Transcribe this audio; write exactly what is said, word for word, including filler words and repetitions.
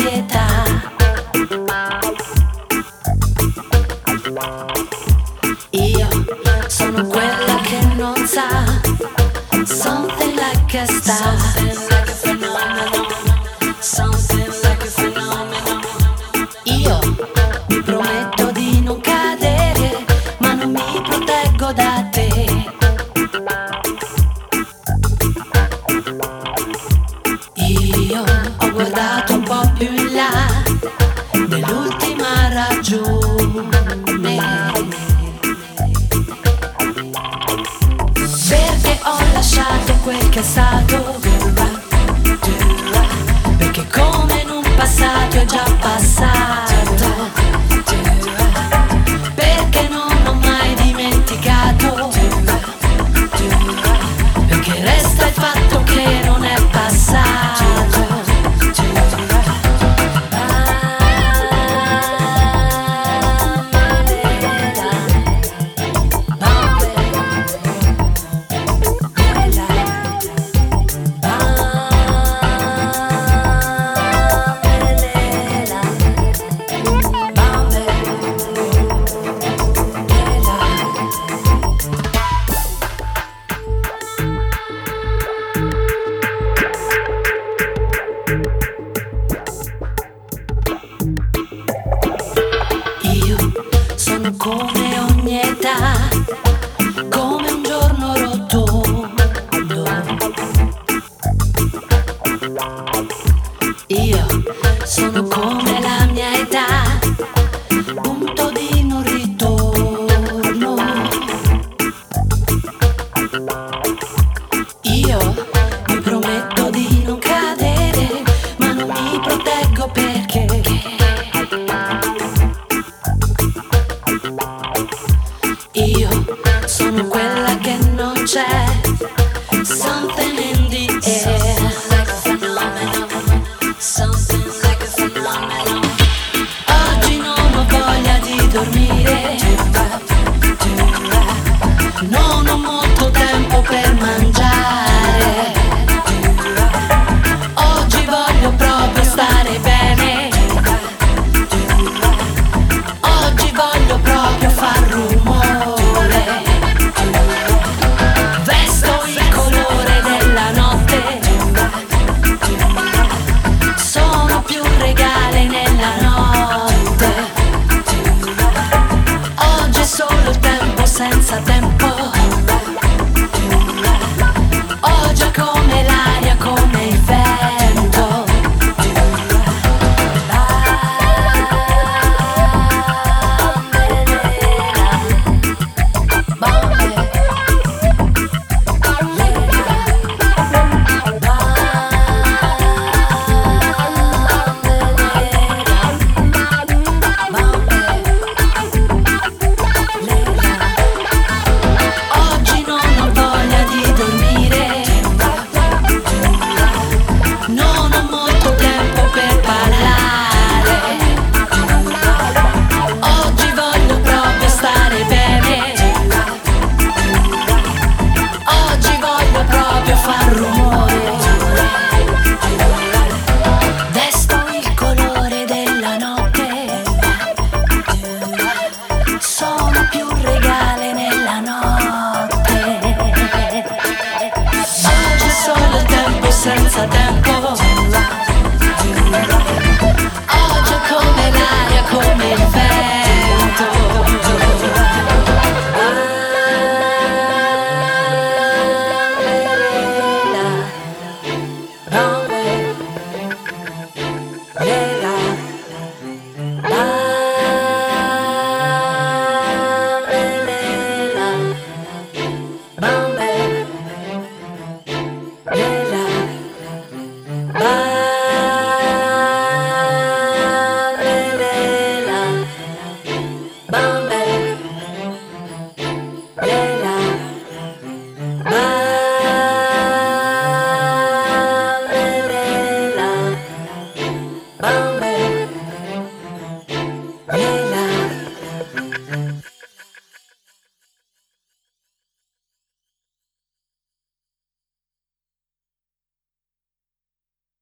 varietà. Io sono quella che non sa, something like a star, something like a phenomenon, something like a phenomenon. Io mi prometto di non cadere, ma non mi proteggo da te. Io ho guardato un po' più in là dell'ultima ragione, perché ho lasciato quel che è stato, perché come in un passato è già passato, perché non ho mai dimenticato, perché resta il fatto che non è passato. Come ogni età, come un giorno rotondo, io sono come la mia età, punto di non ritorno. Io mi prometto di non cadere, ma non mi proteggo perché io sono quella che non c'è, something in the air, like a phenomenon, something like a phenomenon. Oggi non ho voglia di dormire, non ho molto tempo per mangiare, oggi voglio proprio stare bene, oggi voglio proprio far rumore. Senza tempo, oggi è come l'aria, come il vento. Senza tempo, oggi è come l'aria, come il vento. Ah,